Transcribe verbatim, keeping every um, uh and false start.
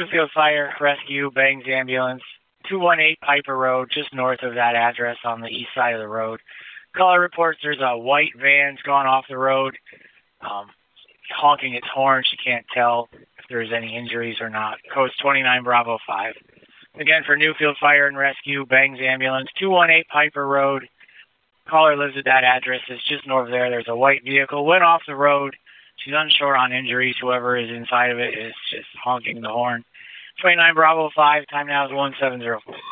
Newfield Fire Rescue, Bangs Ambulance, two one eight Piper Road, just north of that address on the east side of the road. Caller reports there's a white van's gone off the road, um, honking its horn. She can't tell if there's any injuries or not. Coast twenty-nine Bravo five. Again, for Newfield Fire and Rescue, Bangs Ambulance, two one eight Piper Road. Caller lives at that address. It's just north of there. There's a white vehicle. Went off the road. She's unsure on injuries. Whoever is inside of it is just honking the horn. twenty-nine Bravo five. Time now is one seven zero four.